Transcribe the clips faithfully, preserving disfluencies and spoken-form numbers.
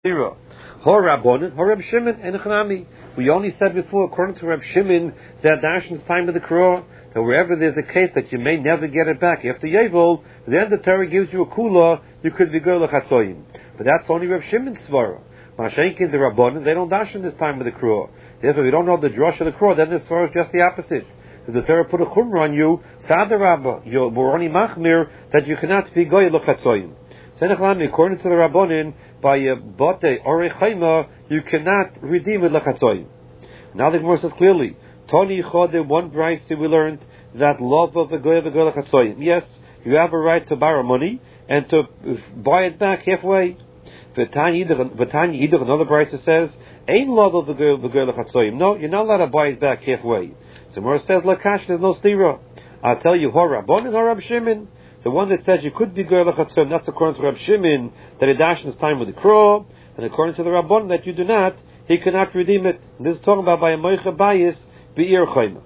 Hor Rabbonin, Hor Reb Shimon, and Chanami. We only said before, according to Reb Shimon, that Dashan's time of the Korah, that wherever there's a case that you may never get it back after Yevel, then the Torah gives you a kula, you could be Ger L'Chatzoyim. But that's only Reb Shimon's svara. Mashenkin, the Rabbonin, they don't dash in this time of the Korah. Therefore, we don't know the drush of the Korah, then this svara is just the opposite. If the Torah put a chumrah on you, Sada Rabba, you're only machmir, that you cannot be Ger L'Chatzoyim. According to the Rabbonin, by a bote or a chayma, you cannot redeem it l'chatzoyim. Now the Gemara says clearly, Toni chode, one price we learned that love of a goy of a goy l'chatzoyim. Yes, you have a right to borrow money and to buy it back halfway. V'tani idach, another price says, ain't love of a goy of a goy l'chatzoyim. No, you're not allowed to buy it back halfway. So Gemara says, lakash, there's no stira. I'll tell you, hor Rabbonin, hor Reb Shimon. The one that says you could be Ger L'Chatzoyim, that's according to Reb Shimon, that it dash in his time with the Korah, and according to the Rabban that you do not, he cannot redeem it. And this is talking about by a Moicha Bayis, Be'ir Chayma.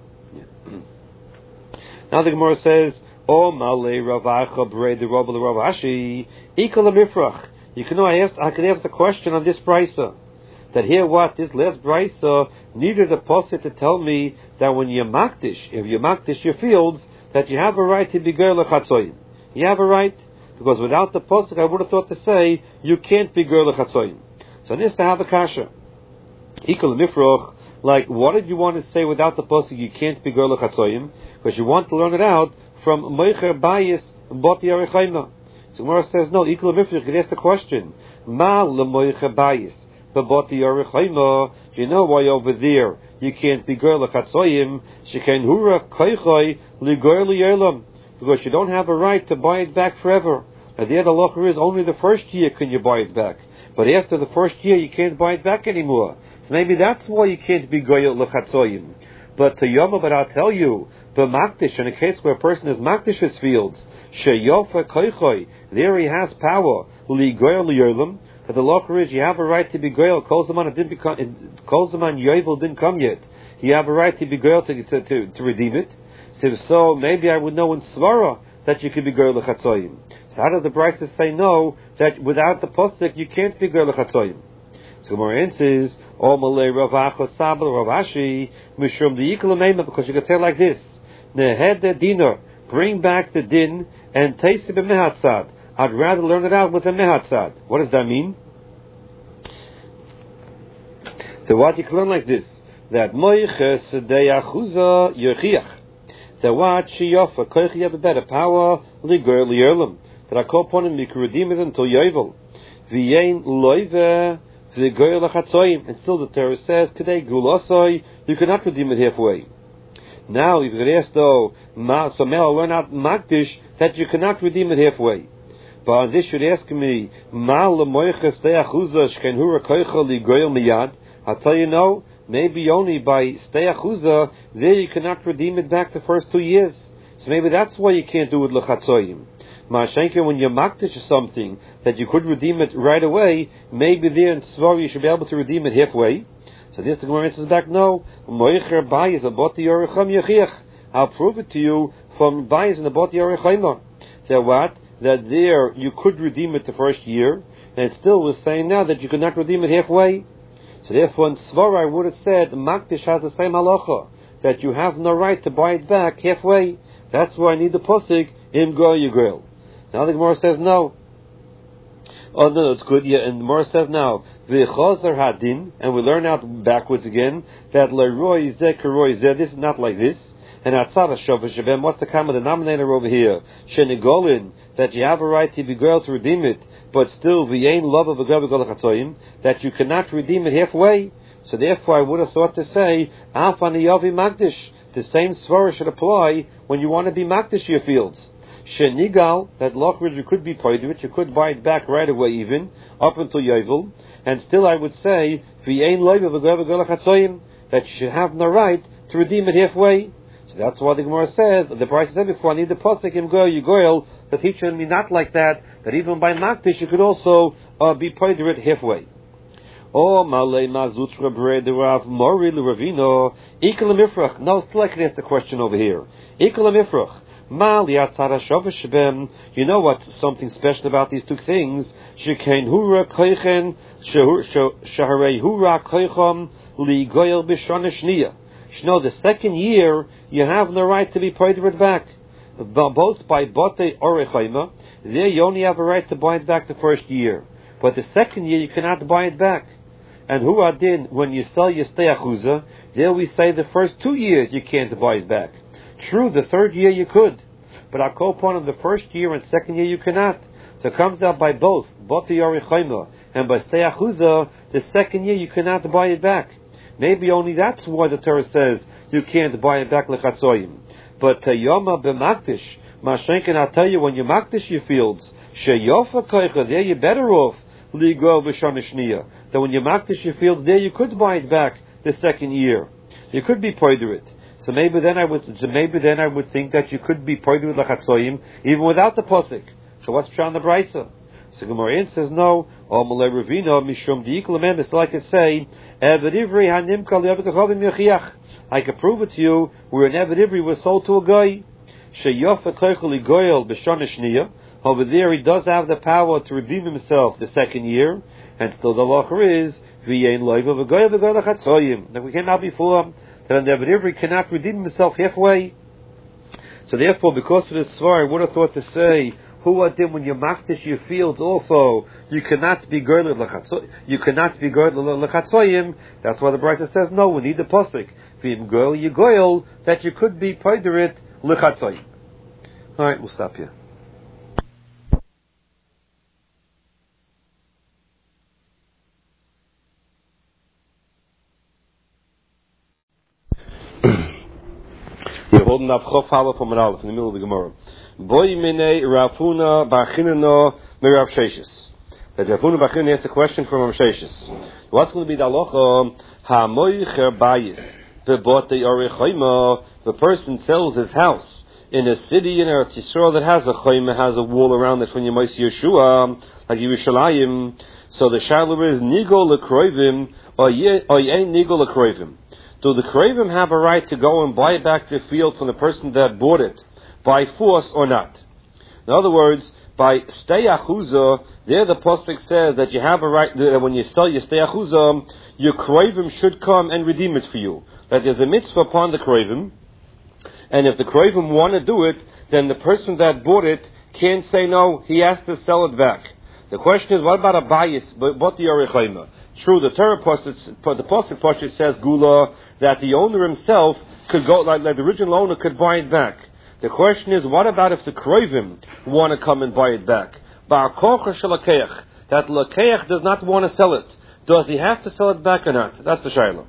Now the Gemara says, O Malei Ravacha Brei the Rabba Rav Ashi, Ikal Mifrach. You can know, I asked, I could ask a question on this brisa. That here what, this last brisa needed a posset to tell me that when you makdish, if you makdish your fields, that you have a right to be Ger L'Chatzoyim. You have a right, because without the posuk, I would have thought to say you can't be Ger L'Chatzoyim. So this to have a kasha. Ikal Mifroch, like what did you want to say without the posuk? You can't be Ger L'Chatzoyim, because you want to learn it out from Meicher Bayis Boti Arechayma. So Gemara says no. Ikal Mifroch, you could ask the question: Ma leMeicher Bayis Boti Arechayma. You know why over there you can't be Ger L'Chatzoyim? Shekain Hura Koichoi Liger Li'Olam. Because you don't have a right to buy it back forever. And the other halacha is only the first year can you buy it back. But after the first year you can't buy it back anymore. So maybe that's why you can't be goyel l'chatzoyim. But to Yoma, but I'll tell you, the makdish, in a case where a person is makdish his fields, sheyofa koichoi, there he has power, li goyel li'olam, but the halacha is you have a right to be goyel, kol zaman it didn't become, kol zaman yovel didn't come yet. You have a right to be goyel to, to, to, to redeem it. So maybe I would know in Svara that you could be Ger L'Chatzoyim. So how does the Brisa say no, that without the posuk you can't be Ger L'Chatzoyim? So Gemara answers, O Malei Rav Acha Sabel Rav Ashi Mishum D'Yikol Meima, because you could say like this: Nehed Dinner, bring back the din and taste it b'mehatzad. I'd rather learn it out with a mehatzad. What does that mean? So what you can learn like this: that Moiches De'achuza Yechiach. That what sheyofa koich, you have a better power liger li'olam. That I call upon him, you can redeem it until yovel. V'yein loive v'goy l'chatzoyim. And still the Torah says kadei gulasoi, you cannot redeem it halfway. Now if you ask though, ma so may I learn out makdish that you cannot redeem it halfway. But on this should ask me, ma lemoiches de'achuza shkein hura koicha ligoy miyad. I'll tell you no. Maybe only by stay achuza, there you cannot redeem it back the first two years. So maybe that's why you can't do it l'chatzoyim. Ma'ashenke, when you're makdish or something, that you could redeem it right away, maybe there in Svar you should be able to redeem it halfway. So this the Gemara answers back, no. Moicher bayis aboti yorecham yechiach. I'll prove it to you from bayis and aboti yorechayma. That what? That there you could redeem it the first year, and it still was saying now that you could not redeem it halfway. So therefore in Svara I would have said Makdish has the same halacha, that you have no right to buy it back halfway. That's why I need the posik in Goy Yigel. Now the Gemara says no. Oh no, it's good. Yeah, and the Gemara says now V'chozer hadin, and we learn out backwards again that Leroy Zeh Keroy Zeh. This is not like this. And Atzara Shova Shavem. What's the common denominator over here? Shenigolin, that you have a right to be girl to redeem it. But still, v'yein love of a gavigol that you cannot redeem it halfway. So therefore, I would have thought to say, af aniyavi magdish. The same svara should apply when you want to be magdish your fields. Shenigal, that lochrid you could be paid with, you could buy it back right away even, up until yovel. And still, I would say, v'yein love of a gavigol that you should have no right to redeem it halfway. So that's why the Gemara says, the Brisa said before, I need the posik in Goy Yigoyel, the teacher me not like that, that even by Makdish you could also uh, be paid it halfway. Oh, Malay Mazutra Bre de Rav Mori Ravino, Ikal Mifrach. No, still I can ask the question over here. Ikal Mifrach. Mal Yatzara Shavashbem. You know what's something special about these two things? Shekain Hura Koichen Shaharei hura koicham li goyel b'shana shniya. Shno, the second year you have the right to be paid it back. Both by bote orechayma, there you only have a right to buy it back the first year, but the second year you cannot buy it back. And who adin, when you sell your steyachuza, there we say the first two years you can't buy it back. True, the third year you could, but akopon of the first year and second year you cannot. So it comes out by both bote orechayma and by steyachuza, the second year you cannot buy it back. Maybe only that's why the Torah says you can't buy it back lechatzoyim. But Yoma b'makdish, Mashenkin, I'll tell you, when you makdish your fields, sheyofa koicha, there you're better off, ligo b'shana shniya. That when you makdish your fields, there you could buy it back the second year. You could be poider it. So maybe then I would, so maybe then I would think that you could be poider it lechatzoyim even without the posik. So what's Pshat the Brisa? So Gemara says no. Or Malay Ravina mishum diiklamem. It's like it say, Eved Ivri hanimka liavekachavim yochiach. I can prove it to you where an Eved Ivri was sold to a guy. Sheyofa koicheli goyel b'shana shniya. Over there he does have the power to redeem himself the second year, and still the lacher is v'yein loiva v'goyel v'goyel lechatzoyim. Now we came out before that an Eved Ivri cannot redeem himself halfway. So therefore, because of this svar, I would have thought to say, who are them when you makdish your fields also, you cannot be goyel lechatzoyim. You cannot be goyel lechatzoyim. That's why the Brisa says no. We need the posik v'im goyel you goyel that you could be poider it lechatzoyim. All right, we'll stop here. We're holding up Chof Halaf from Aleph in the middle of the Gemara. Boy mine Rafuna Bachinano Merav Sheshes. That Rafuna Bachin asked a question from Rav Sheshes. What's going to be the halacha? Ha moicher bayis bebote orechayma. The person sells his house in a city in Eretz Yisrael that has a chayma, has a wall around it from Yemais Yeshua, like Yerushalayim. So the shaila is nigo lekroivim or ye ain't nigo lekroivim. Do the Kravim have a right to go and buy back the field from the person that bought it by force or not? In other words, by steyachuza, there the Pasuk says that you have a right, that when you sell your steyachuza, your Kravim should come and redeem it for you. That there's a mitzvah upon the Kravim, and if the Kravim want to do it, then the person that bought it can't say no, he has to sell it back. The question is, what about a bias? What the Yorechayma? True, the Torah Pasuk, the Pasuk Pasuk says Gula, that the owner himself could go, like, like the original owner could buy it back. The question is, what about if the Krovim want to come and buy it back? That Lakeach does not want to sell it. Does he have to sell it back or not? That's the Shaila.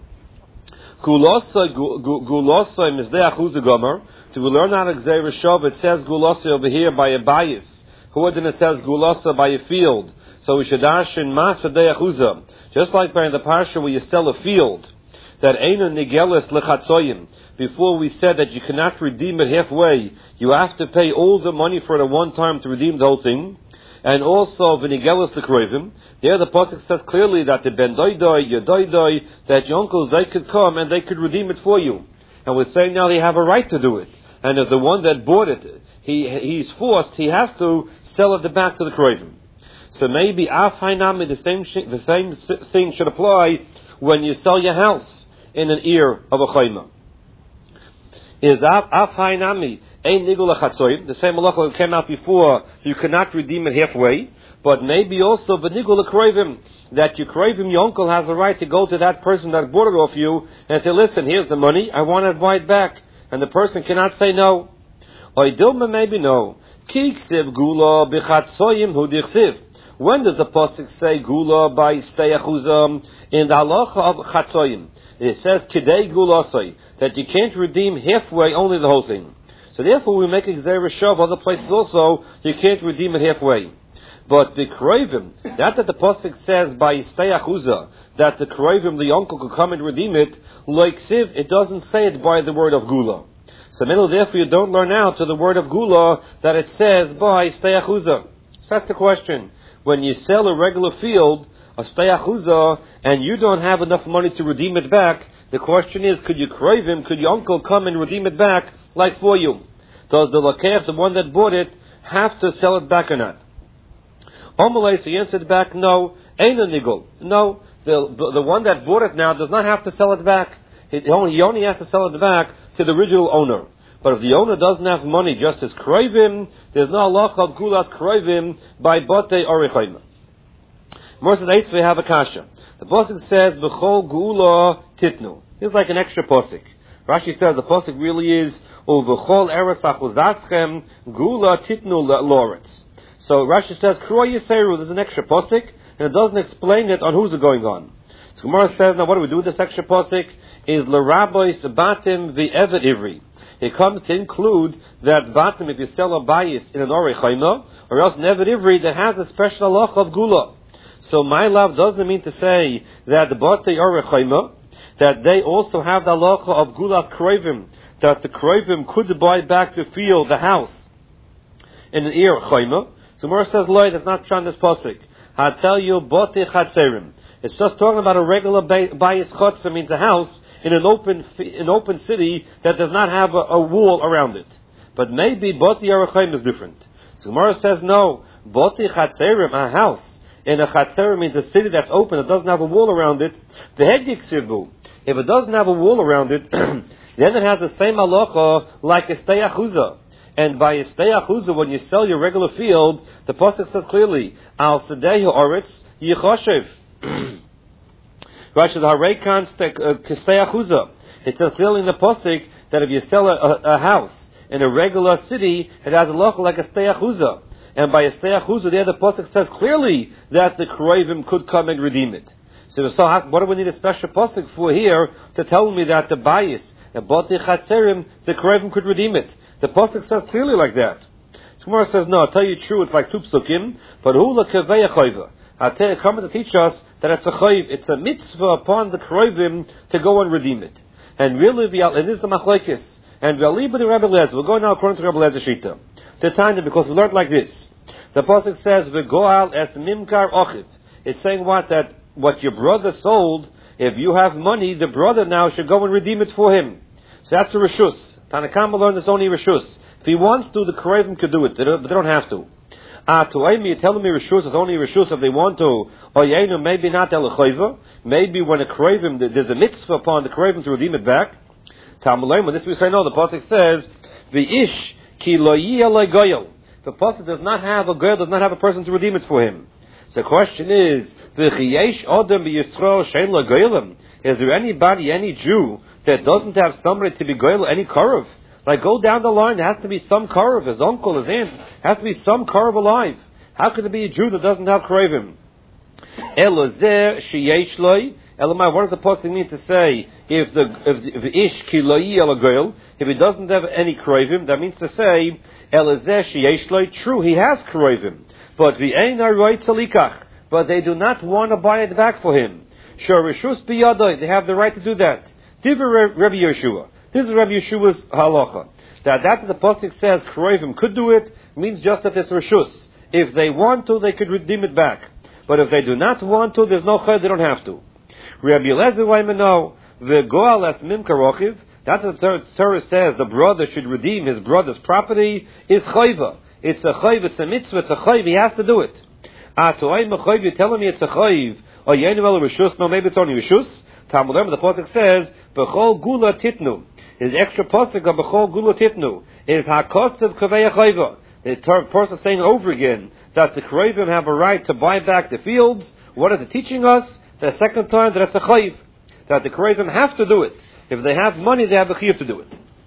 Gulosai Mizdeach Uzagomer. To learn out of Gzeir Shov, it says Gulosai over here by a bias. Who then it says Gulosai by a field. So we should ask in Masa Deyachuza. Just like by the Parsha where you sell a field, that Eina Nigelis Lechatzoyim, before we said that you cannot redeem it halfway, you have to pay all the money for it at one time to redeem the whole thing. And also V'Nigelis Lekroivim, there the Pasuk says clearly that the Ben Doidoi, your Doidoi, that your uncles, they could come and they could redeem it for you. And we're saying now they have a right to do it. And if the one that bought it, he he's forced, he has to sell it back to the Kroivim. So maybe Af Hainami, the same the same thing should apply when you sell your house in an ear of a chayma. Is Af Hainami ein nigul lechatzoyim? The same halacha that came out before. You cannot redeem it halfway, but maybe also v'nigul lekroivim, that your kroivim, your uncle, has the right to go to that person that bought it off you and say, "Listen, here's the money. I want to buy it back," and the person cannot say no. Or Dilma maybe no. Kiksiv gula b'chatzoyim hu dichsiv. When does the Pasuk say Gula by Steyachuzam? In the halacha of Chatzoyim, it says Kidei Gulasoi, that you can't redeem halfway, only the whole thing. So therefore we make a Gzeir Shav, other places also, you can't redeem it halfway. But the Kroivim, that that the Pasuk says by Steyachuza, that the Kroivim, the uncle, could come and redeem it, like Siv, it doesn't say it by the word of Gula. So therefore you don't learn out to the word of Gula that it says by Steyachuza. So that's the question. When you sell a regular field, a steyachuza, and you don't have enough money to redeem it back, the question is, could you crave him, could your uncle come and redeem it back, like for you? Does the lakeach, the one that bought it, have to sell it back or not? Omalei, so he answered back, no, Eina nigul. No, the, the the one that bought it now does not have to sell it back. He only, he only has to sell it back to the original owner. But if the owner doesn't have money, just as kroivim, there's no halacha of gulas kroivim by botei or rechayma. More says eitzvei have a kasha. The pasuk says b'chol gula titnu. It's like an extra pasuk. Rashi says the pasuk really is uv'chol eretz achuzaschem gula titnu loretz. So Rashi says kroy yiseru. There's an extra pasuk, and it doesn't explain it on who's it going on. So Gemara says, now what do we do with this extra pasuk? Is l'rabois batim v'eved ivri. It comes to include that batim, if you sell a bayis in an orei chayma, or else an eved ivri that has a special halacha of gula. So my love doesn't mean to say that the batei orei chayma, that they also have the halacha of gulas kroivim, that the kroivim could buy back the field, the house, in an ir chayma. So Gemara says, loy, that's not true on this pasuk. I tell you, batei chatzerim. It's just talking about a regular bayis chotzer, means a house in an open an open city that does not have a, a wall around it. But maybe Boti Yarachayim is different. So Gemara says no. Boti Chatzerim, a house in a Chatzerim means a city that's open, that doesn't have a wall around it. The Hedik Sibu, if it doesn't have a wall around it, then it has the same halacha like a Stei Achuzah. And by a Stei Achuzah, when you sell your regular field, the pasuk says clearly, Al Sedehu Oretz Yichoshev. Rashi Hareikan Kestei Achuzah. It says clearly in the pasuk that if you sell a, a, a house in a regular city, it has a loch like a Stei Achuzah. And by a Stei Achuzah, there the pasuk says clearly that the Kroivim could come and redeem it. So, so how, what do we need a special pasuk for here to tell me that the bayis, the Boti Chatzerim, the Kroivim could redeem it? The pasuk says clearly like that. So Gemara says no. I'll tell you true. It's like two psukim, but who la kavei chayva. I'll tell you, come to teach us that it's a chayv, it's a mitzvah upon the kroivim to go and redeem it. And really, and this is the machlekes. And we'll go now according to Rabbi Lezer Shita. The time, because we learned like this. The pasuk says, "V'goal es mimkar ochiv." It's saying what? That what your brother sold, if you have money, the brother now should go and redeem it for him. So that's a reshus. Tanakama learned this only reshus. If he wants to, the kroivim could do it, but they don't have to. Ah, to Amy, you're telling me reshus is only reshus if they want to. Or yenu, maybe not el chayva. Maybe when a kroivim, there's a mitzvah upon the kroivim to redeem it back. Talmud, when this we say no, the pasuk says, "V'ish ki lo yiyeh goyel." The pasuk does not have a goyel, does not have a person to redeem it for him. So the question is, "V'chiyesh adam b'Yisrael shein lo goyelim." Is there anybody, any Jew that doesn't have somebody to be goyel, any karav? Like, go down the line, there has to be some karav, his uncle, his aunt, has to be some karav alive. How could there be a Jew that doesn't have karavim? Elazeh sheyesh loy. Elamai, what does the pasuk mean to say if the if the ish ki lo yiyeh goyel, if he doesn't have any karavim? That means to say elazeh sheyesh loy. True, he has karavim, but the ein haroy tzalikach. But they do not want to buy it back for him. Shor reshus biyadoi, they have the right to do that. Divrei Rabbi Yeshua. This is Rabbi Yeshua's halacha. That that the pasuk says Kroivim could do it means just that it's reshus. If they want to, they could redeem it back. But if they do not want to, there's no chayv, they don't have to. Rabbi Eliezer Waimeno v'goal es mim karochiv. That's what the Torah says. The brother should redeem his brother's property. Is chayva. It's a chayv. It's a mitzvah. It's a chayv. He has to do it. Ah, so I'm a chayv. You're telling me it's a chayv. Or yenu el reshus. No, maybe it's only reshus. Talmud, the pasuk says b'chol gula titnu. His extra pasuk of b'chol gula titnu is hakosav kavei chayva. The person is saying over again that the Kroivim have a right to buy back the fields. What is it teaching us? The second time that it's a chayv, that the Kroivim have to do it. If they have money, they have the chayv to do it.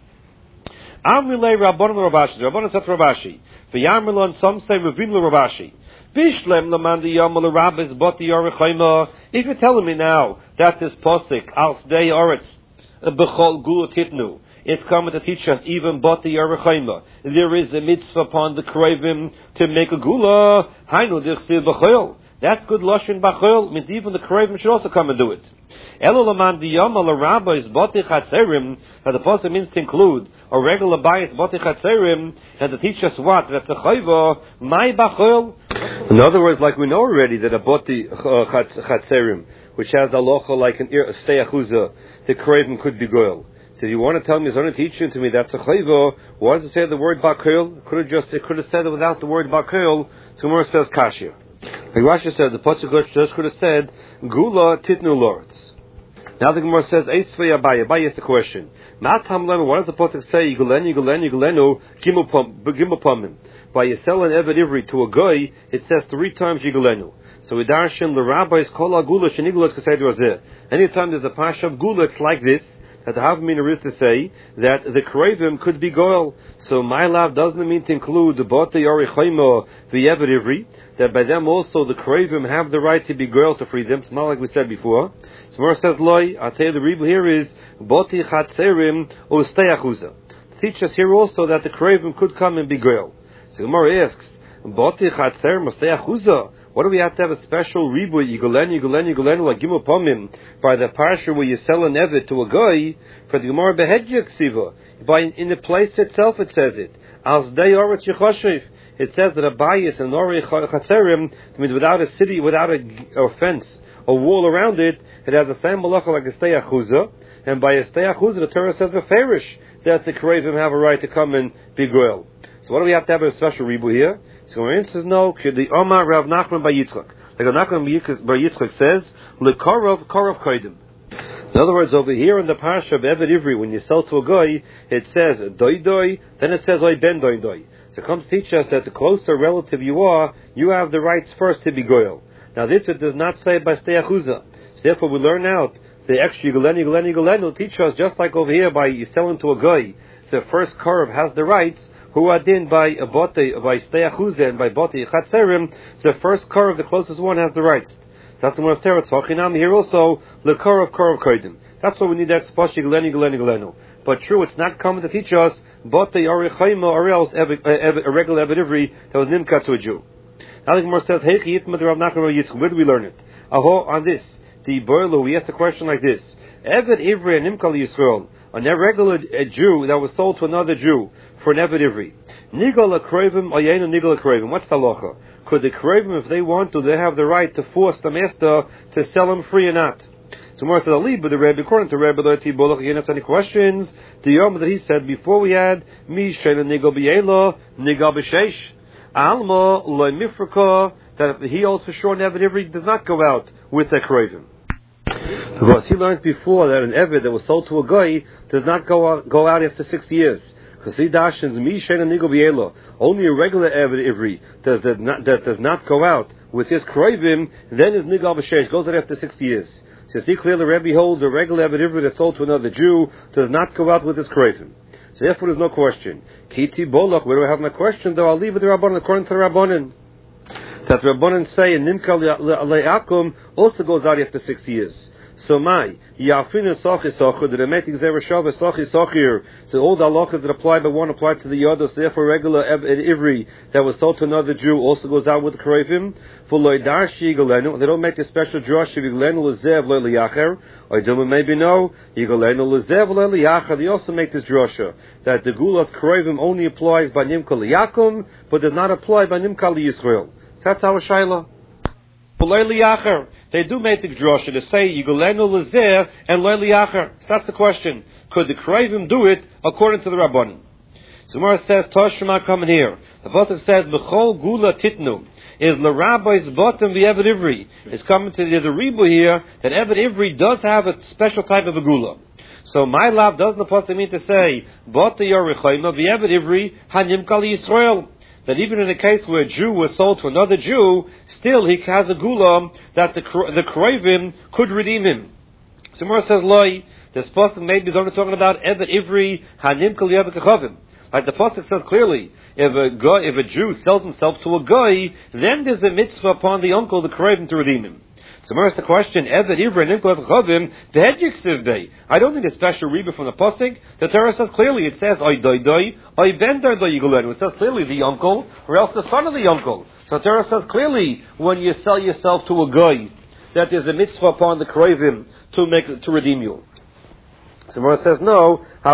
Amrilei Rabbanon Rabashi. Rabbanon said Rabashi. V'yamrilon, some say Ravim Rabashi. Bishlem lamandi yamal rabbis bati yarechayma. If you're telling me now that this pasuk al sdei oretz b'chol gula titnu, it's coming to teach us even bati yarechayma. There is a mitzvah upon the Kroivim to make a gula. Hainu dichsil b'chol. That's good lashon b'chol. Means even the Kroivim should also come and do it. Elo lamandi yamal rabbis bati chatzerim. That the pasuk means to include a regular bias bati chatzerim, and to teach us what that's a chayva my b'chol. In other words, like we know already that a boti chatzerim, which has the halacha like an stei achuzah, the kroivim could be goyel. So if you want to tell me, it's only teaching to me that's a chayva, why does it say the word bakil? Could have just it could have said it without the word bakil. So Gemara says kashya. Like Rashi said, the Pasuk just could have said, Gula titnu loretz. Now the Gemara says, Eisvei Abaye. Abaye is the question. Matam lema, what does the Pasuk say? Yigulenu, Yigulenu, Yigulenu, Gimel Pamim. By Yisel and Evet Ivri to a guy, it says three times Yigulenu. So we darshan the rabbis kol agula shenigulas kasei razeh. Anytime there's a pasha of gula, it's like this. That the Havamina is to say that the Krevim could be goel. So my love doesn't mean to include the Bate Yori Chayma v'Yevet Ivri, that by them also the Krevim have the right to be goel to free them. It's not like we said before. So Gemara says, Loi, I'll tell you the rebel here is Bati Chatzerim Ustei Achuza. Teach us here also that the Krevim could come and be goel. So Gemara asks, Bati Chatzerim Ustei Achuza. What do we have to have a special ribu Yigulenu, Yigulenu, Yigulenu like Gimel Pamim by the parsha where you sell an evet to a guy for the Gemara Behedja Ksiva? By in the place itself it says it. As day oret yichoshev. It says that a bias and ori chatzerim means without a city, without a, a fence, a wall around it, it has the same malacha like a stei achuza. And by a stei achuza, the Torah says beferish that the Krevim have a right to come and be goel. So what do we have to have a special ribu here? So our answer is no. The Omar Rav Nachman by Yitzchak. Like Rav Nachman by Yitzchak says, lekorov korov koidim. In other words, over here in the parsha of Evet Ivri, when you sell to a guy, it says doi doi, then it says oi ben doi doi. So it comes to teach us that the closer relative you are, you have the rights first to be goel. Now this it does not say by stei achuza. So therefore we learn out the extra yigulenu yigulenu yigulenu will teach us just like over here by you selling to a guy, the first curve has the rights. Who are din by a bote by stei achuza and by bote chatzerim, the first curve, the closest one, has the rights. So that's the one of Teretz. Here also the curve curve koidim. That's why we need that spashi gleni gleni glenu. But true, it's not common to teach us bote orichayma or else a regular Evet Ivri that was nimka to a Jew. Now the Gemara says, Hey Chiyitma Rav Nachman Yitzchak. Where do we learn it? Aho on this the boiler we asked a question like this: Evet Ivri and nimka Yisrael. A regular a Jew that was sold to another Jew for an Evet Ivri. Nigal Krevim, Ayenu Nigal Krevim. What's the halacha? Could the Krevim, if they want to, they have the right to force the master to sell him free or not? So Mor says, Ali, but the Rebbe, according to Rebbe, Loeti Bolach, you have any questions? The Yom that he said before we had, Mi Shena Nigal Biela, Nigal B'Sheish, Alma, Loy Mifraka, that he holds for sure an Evet Ivri does not go out with the Krevim. Because he learned before that an Evet that was sold to a guy does not go out, go out after six years. Because he dashes mi shena nigal bielo. Only a regular Evet Ivri that, that, not, that does not go out with his krevim, then his nigal b'sheish goes out after six years. So see clearly, Rebbe holds a regular Evet Ivri that's sold to another Jew does not go out with his krevim. So therefore, there's no question. Kiti bolach. Where do we have my question? Though I'll leave it to Rabbanan according to the Rabbanan. That Rabbanan say and nimka le'akum also goes out after six years. So my yafin sochi sochi the remetik zerushav sochi sochir. So all the halachas that apply but one apply to the other. So therefore, regular Evet Ivri that was sold to another Jew also goes out with the krevim. For loidarshi yigalenu, they don't make a special drush of yigalenu lezev le'liyacher. Or do maybe no yigalenu lezev le'liyacher. They also make this drusha that the gulas krevim only applies by nimka liyakum, but does not apply by nimka liyisrael. So that's our shaila. They do make the drosha to say Yigulenu Lezer and Leili Acher. So that's the question. Could the Krevim do it according to the Rabbanim? So Gemara says, Toshma coming here. The pasuk says, B'chol Gula Titnu is L'Rabbi's bottom the Evet Ivri. It's coming to there's a ribu here that Evet Ivri does have a special type of a Gula. So my love doesn't the pasuk mean to say Bota Yorichayma the Evet Ivri Hanim Kali Yisrael. That even in a case where a Jew was sold to another Jew, still he has a gula that the the Krevim could redeem him. So Mor says, Loi, this pasuk maybe is only talking about Evet Ivri Hanim Kal Yavik Chavim. Like the pasuk says clearly, if a guy, if a Jew sells himself to a guy, then there's a mitzvah upon the uncle, the Krevim, to redeem him. So Mor asks the question, Evet Ivri Hanim Kal Yavik Chavim, the Hedjik Sivbei. I don't need a special rebbe from the pasuk. The Torah says clearly, it says, Oy doi doi, Oy ben doi doi yigulenu. It says clearly the uncle, or else the son of the uncle. So the Torah says clearly, when you sell yourself to a guy, that there's a mitzvah upon the Krevim to make, to redeem you. So Mor says no, how